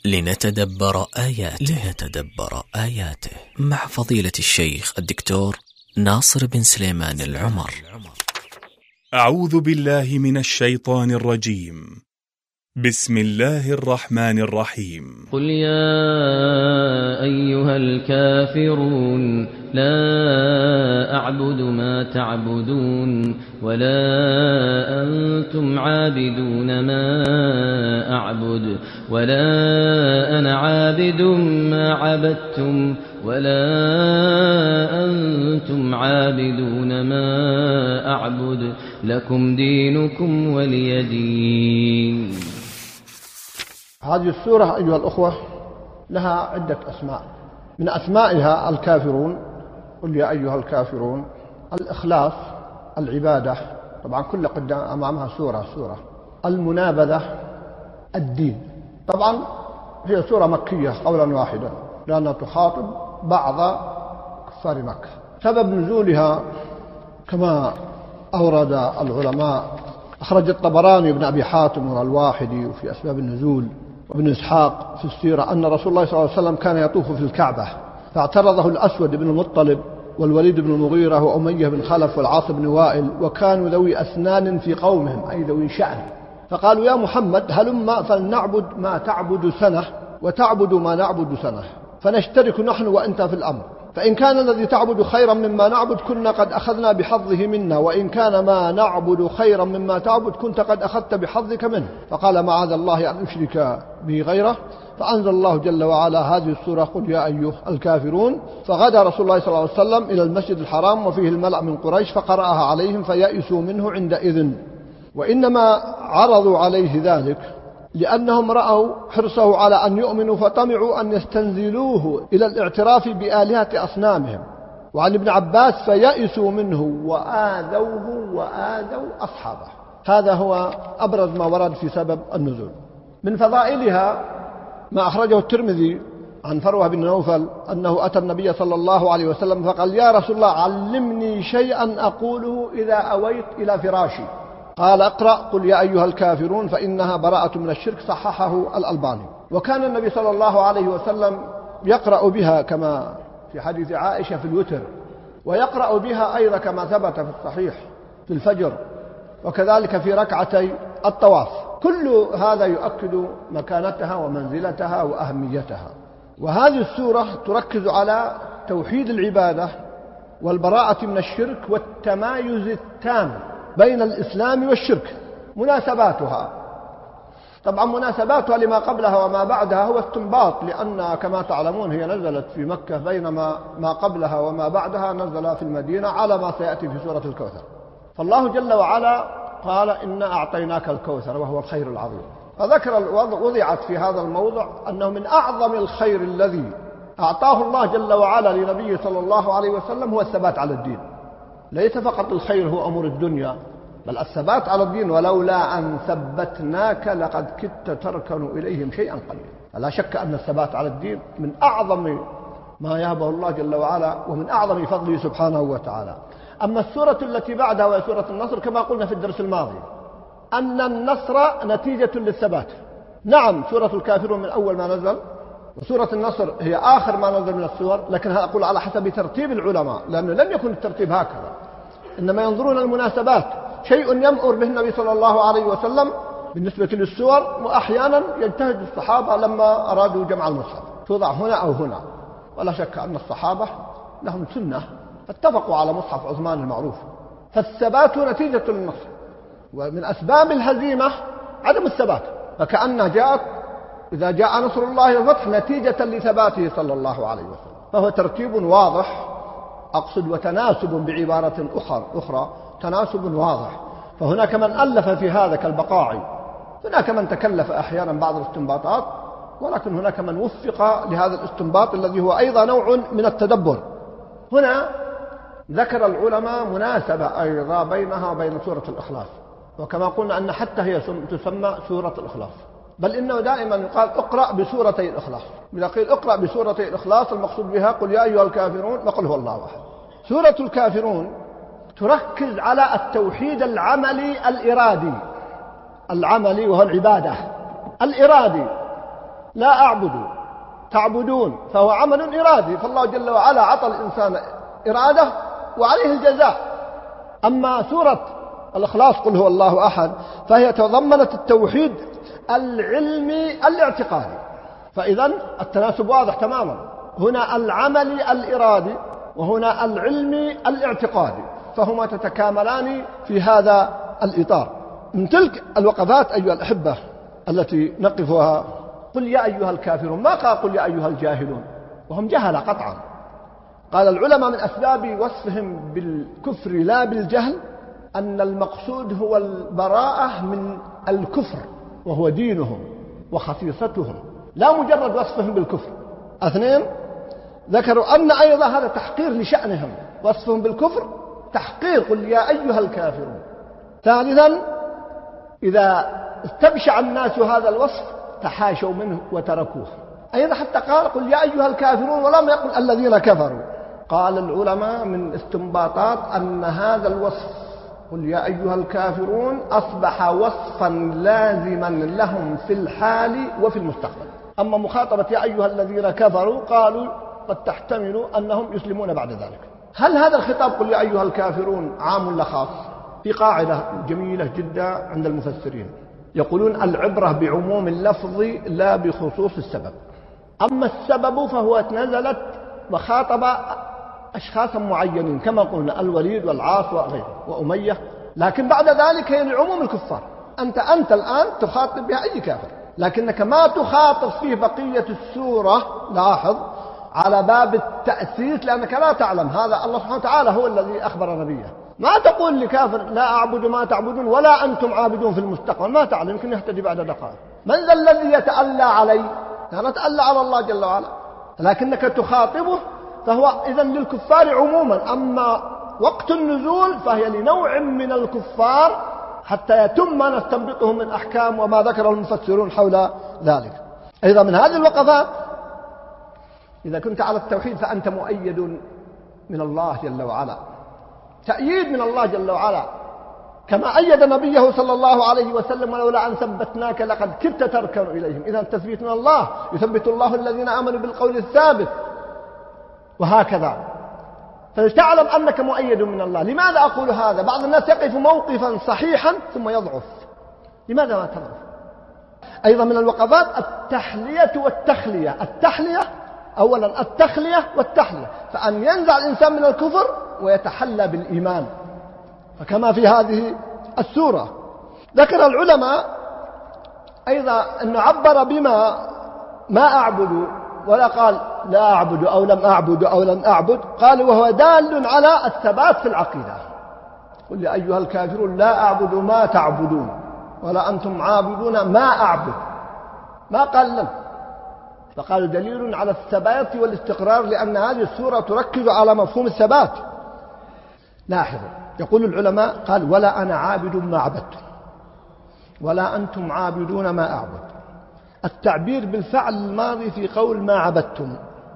لنتدبر آياته مع فضيلة الشيخ الدكتور ناصر بن سليمان العمر. أعوذ بالله من الشيطان الرجيم. بسم الله الرحمن الرحيم. قل يا أيها الكافرون لا أعبد ما تعبدون ولا أنتم عابدون ما أعبد ولا أنا عابد ما عبدتم ولا أنتم عابدون ما أعبد لكم دينكم ولي دين. هذه السورة أيها الأخوة لها عدة أسماء، من أسمائها الكافرون، قل يا أيها الكافرون، الإخلاص، العبادة، طبعا كل قدام أمامها سورة، المنابذة، الدين. طبعا هي سورة مكية قولا واحدا لأنها تخاطب بعض كفار مكة. سبب نزولها كما أورد العلماء، أخرج الطبراني بن أبي حاتم والواحدي في أسباب النزول وابن إسحاق في السيرة أن رسول الله صلى الله عليه وسلم كان يطوف في الكعبة فاعترضه الأسود بن المطلب والوليد بن المغيرة وأمية بن خلف والعاص بن وائل، وكانوا ذوي أسنان في قومهم أي ذوي شأن، فقالوا يا محمد هلما فلنعبد ما تعبد سنة وتعبد ما نعبد سنة فنشترك نحن وأنت في الأمر، فإن كان الذي تعبد خيرا مما نعبد كنا قد أخذنا بحظه منا، وإن كان ما نعبد خيرا مما تعبد كنت قد أخذت بحظك منه. فقال معاذ الله أن أشرك به غيره، فأنزل الله جل وعلا هذه السورة قل يا أيها الكافرون. فغدا رسول الله صلى الله عليه وسلم إلى المسجد الحرام وفيه الملأ من قريش فقرأها عليهم فيأسوا منه عندئذ، وإنما عرضوا عليه ذلك لأنهم رأوا حرصه على أن يؤمنوا فطمعوا أن يستنزلوه إلى الاعتراف بآلهة أصنامهم. وعن ابن عباس فيأسوا منه وآذوه وآذوا أصحابه. هذا هو أبرز ما ورد في سبب النزول. من فضائلها ما أخرجه الترمذي عن فروة بن نوفل أنه أتى النبي صلى الله عليه وسلم فقال يا رسول الله علمني شيئا أقوله إذا أويت إلى فراشي. قال اقرأ قل يا أيها الكافرون فإنها براءة من الشرك، صححه الألباني. وكان النبي صلى الله عليه وسلم يقرأ بها كما في حديث عائشة في الوتر، ويقرأ بها أيضا كما ثبت في الصحيح في الفجر، وكذلك في ركعتي الطواف. كل هذا يؤكد مكانتها ومنزلتها وأهميتها. وهذه السورة تركز على توحيد العبادة والبراءة من الشرك والتمايز التام بين الإسلام والشرك. مناسباتها، طبعا مناسباتها لما قبلها وما بعدها هو استنباط، لأن كما تعلمون هي نزلت في مكة، بينما ما قبلها وما بعدها نزل في المدينة على ما سيأتي في سورة الكوثر. فالله جل وعلا قال إنا أعطيناك الكوثر وهو الخير العظيم، فذكر وضعت في هذا الموضع أنه من أعظم الخير الذي أعطاه الله جل وعلا لنبيه صلى الله عليه وسلم هو الثبات على الدين. ليس فقط الخير هو أمور الدنيا، بل الثبات على الدين، ولولا أن ثبتناك لقد كدت تركن إليهم شيئا قليلا. فلا شك أن الثبات على الدين من أعظم ما يهبه الله جل وعلا ومن أعظم فضله سبحانه وتعالى. أما السورة التي بعدها وهي سورة النصر كما قلنا في الدرس الماضي أن النصر نتيجة للثبات. نعم سورة الكافرون من أول ما نزل، وسورة النصر هي آخر ما نزل من السور، لكن أقول على حسب ترتيب العلماء، لأنه لم يكن الترتيب هكذا، إنما ينظرون المناسبات. شيء يمأر به النبي صلى الله عليه وسلم بالنسبة للسور، وأحيانا يجتهد الصحابة لما أرادوا جمع المصحف توضع هنا أو هنا. ولا شك أن الصحابة لهم سنة، اتفقوا على مصحف عثمان المعروف. فالثبات نتيجة للنصر، ومن أسباب الهزيمة عدم الثبات، فكأنها جاءت إذا جاء نصر الله والفتح نتيجة لثباته صلى الله عليه وسلم. فهو ترتيب واضح، أقصد وتناسب بعبارة أخرى تناسب واضح. فهناك من ألف في هذا كالبقاعي، هناك من تكلف أحيانا بعض الاستنباطات، ولكن هناك من وفق لهذا الاستنباط الذي هو أيضا نوع من التدبر. هنا ذكر العلماء مناسبة أيضا بينها وبين سورة الإخلاص، وكما قلنا أن حتى هي تسمى سورة الإخلاص، بل إنه دائما يقال اقرأ بسورتي الإخلاص. إذا قيل اقرأ بسورتي الإخلاص المقصود بها قل يا أيها الكافرون وقل هو الله أحد. سورة الكافرون تركز على التوحيد العملي الإرادي، العملي وهو العبادة، الإرادي لا أعبد تعبدون، فهو عمل إرادي، فالله جل وعلا عطى الإنسان إرادة وعليه الجزاء. أما سورة الإخلاص قل هو الله أحد فهي تضمنت التوحيد العلمي الاعتقادي، فإذا التناسب واضح تماما، هنا العمل الإرادي وهنا العلمي الاعتقادي، فهما تتكاملان في هذا الإطار. من تلك الوقفات أيها الأحبة التي نقفها قل يا أيها الكافرون، ما قال قل يا أيها الجاهلون، وهم جهل قطعا. قال العلماء من أسباب وصفهم بالكفر لا بالجهل أن المقصود هو البراءة من الكفر وهو دينهم وخصيصتهم، لا مجرد وصفهم بالكفر. اثنين، ذكروا أن أيضا هذا تحقير لشأنهم، وصفهم بالكفر تحقير، قل يا أيها الكافرون. ثالثا، إذا استبشع الناس هذا الوصف تحاشوا منه وتركوه، أيضا حتى قال قل يا أيها الكافرون ولم يقل الذين كفروا. قال العلماء من استنباطات أن هذا الوصف قل يا أيها الكافرون أصبح وصفا لازما لهم في الحال وفي المستقبل. أما مخاطبة يا أيها الذين كفروا قالوا قد تحتمل أنهم يسلمون بعد ذلك. هل هذا الخطاب قل يا أيها الكافرون عام ولا خاص؟ في قاعدة جميلة جدا عند المفسرين يقولون العبرة بعموم اللفظ لا بخصوص السبب. أما السبب فهو نزلت وخاطب أشخاصا معينين كما قلنا الوليد والعاص وغيره وأمية، لكن بعد ذلك هي لعموم الكفار. أنت الآن تخاطب بها أي كافر، لكنك ما تخاطب فيه بقية السورة. لاحظ على باب التأسيس، لأنك لا تعلم، هذا الله سبحانه وتعالى هو الذي أخبر نبيه. ما تقول لكافر لا أعبد ما تعبدون ولا أنتم عابدون في المستقبل، ما تعلم، يمكن يهتدي بعد دقائق. من ذا الذي يتألى علي؟ لا نتألى على الله جل وعلا، لكنك تخاطبه، فهو إذن للكفار عموما. أما وقت النزول فهي لنوع من الكفار حتى يتم ما نستنبطه من أحكام وما ذكره المفسرون حول ذلك. أيضا من هذه الوقفات، إذا كنت على التوحيد فأنت مؤيد من الله جل وعلا، تأييد من الله جل وعلا، كما أيد نبيه صلى الله عليه وسلم ولولا أن ثبتناك لقد كدت تركن إليهم. إذا التثبيت من الله، يثبت الله الذين آمنوا بالقول الثابت، وهكذا. فتعلم أنك مؤيد من الله. لماذا أقول هذا؟ بعض الناس يقف موقفا صحيحا ثم يضعف. لماذا ما تضعف؟ أيضا من الوقفات التحلية والتخلية. التحلية أولا التخلية والتحلية، فأن ينزع الإنسان من الكفر ويتحلى بالإيمان، فكما في هذه السورة. ذكر العلماء أيضا أنه عبر بما ما أعبد، ولا قال لا أعبد أو لم أعبد أو لم أعبد، قال وهو دال على الثبات في العقيدة. قل يا أيها الكافرون لا أعبد ما تعبدون ولا أنتم عابدون ما أعبد، ما قال لم، فقالوا دليل على الثبات والاستقرار، لأن هذه السورة تركز على مفهوم الثبات. لاحظوا يقول العلماء قال ولا أنا عابد ما عبدتم ولا أنتم عابدون ما أعبد. التعبير بالفعل الماضي في قول ما عبدتم،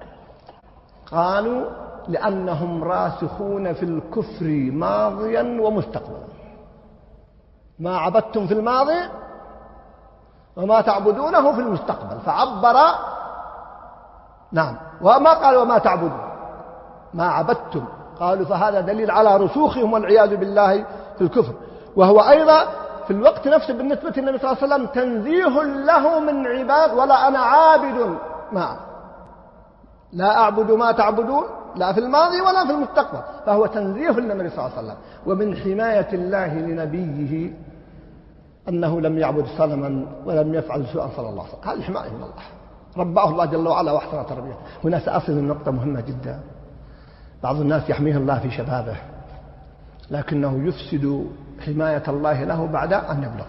قالوا لأنهم راسخون في الكفر ماضيا ومستقبلا. ما عبدتم في الماضي وما تعبدونه في المستقبل، فعبر نعم. وما قال وما تعبدون ما عبدتم، قالوا فهذا دليل على رسوخهم والعياذ بالله في الكفر. وهو أيضا في الوقت نفسه بالنسبة للنبي صلى الله عليه وسلم تنزيه له من عباد، ولا أنا عابد ما لا أعبد ما تعبدون، لا في الماضي ولا في المستقبل، فهو تنزيه للنبي صلى الله عليه وسلم. ومن حماية الله لنبيه أنه لم يعبد صنما ولم يفعل سوءا صلى الله عليه وسلم، هذه حماية من الله، رباه الله جل وعلا واحسن تربيته. هنا سأصل النقطة مهمة جدا. بعض الناس يحميه الله في شبابه، لكنه يفسد حماية الله له بعد أن يبلغ.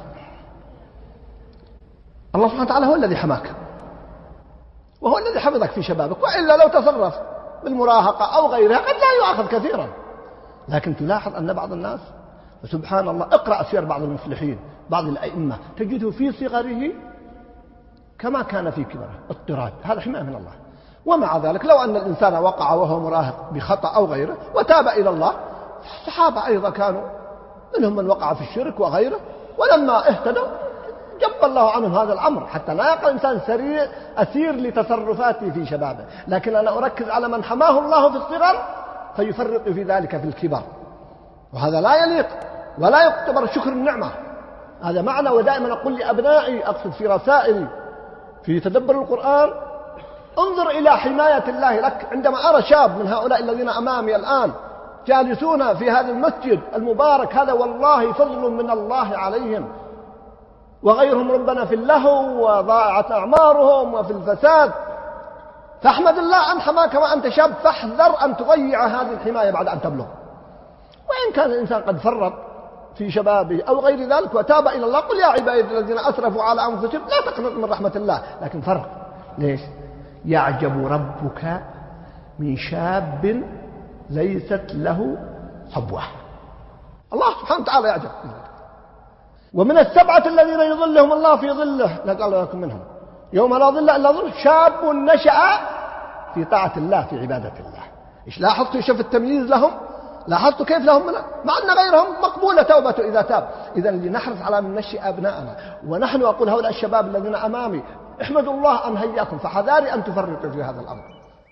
الله سبحانه وتعالى هو الذي حماك، وهو الذي حفظك في شبابك، وإلا لو تصرف بالمراهقة أو غيرها قد لا يؤاخذ كثيرا. لكن تلاحظ أن بعض الناس، سبحان الله، اقرأ سير بعض المفلحين بعض الأئمة تجده في صغره كما كان في كبره اضطراد، هذا حماية من الله. ومع ذلك لو أن الإنسان وقع وهو مراهق بخطأ أو غيره وتاب إلى الله، الصحابة أيضا كانوا منهم من وقع في الشرك وغيره، ولما اهتدوا يتقبل الله عنهم هذا الأمر، حتى لا يقع الإنسان أسير لتصرفاته في شبابه. لكن أنا أركز على من حماه الله في الصغر فيفرط في ذلك في الكبر، وهذا لا يليق ولا يعتبر شكر النعمة. هذا معنى. ودائما أقول لأبنائي، أقصد في رسائلي في تدبر القرآن، انظر إلى حماية الله لك. عندما أرى شاب من هؤلاء الذين أمامي الآن جالسون في هذا المسجد المبارك، هذا والله فضل من الله عليهم، وغيرهم ربنا في اللهو وضاعت أعمارهم وفي الفساد، فاحمد الله أن حماك وأنت شاب، فاحذر أن تضيع هذه الحماية بعد أن تبلغ. وإن كان الإنسان قد فرط في شبابه أو غير ذلك وتاب إلى الله، قل يا عبادي الذين أسرفوا على أنفسهم لا تقنطوا من رحمة الله. لكن فرق. ليش؟ يعجب ربك من شاب ليست له صبوة. الله سبحانه وتعالى يعجب. ومن السبعة الذين يظلهم الله في ظله، لا قال لكم منهم يوم لا ظل إلا ظل، شاب نشأ في طاعة الله في عبادة الله. إيش لاحظتوا؟ شوف التمييز لهم، لاحظتوا كيف لهم مع أن غيرهم مقبولة توبته إذا تاب. إذن لنحرص على من نشئ أبناءنا. ونحن أقول هؤلاء الشباب الذين أمامي، احمدوا الله أن هياكم، فحذاري أن تفرطوا في هذا الأمر.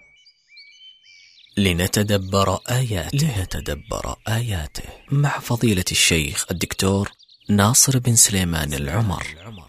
لنتدبر آياته مع فضيلة الشيخ الدكتور ناصر بن سليمان العمر.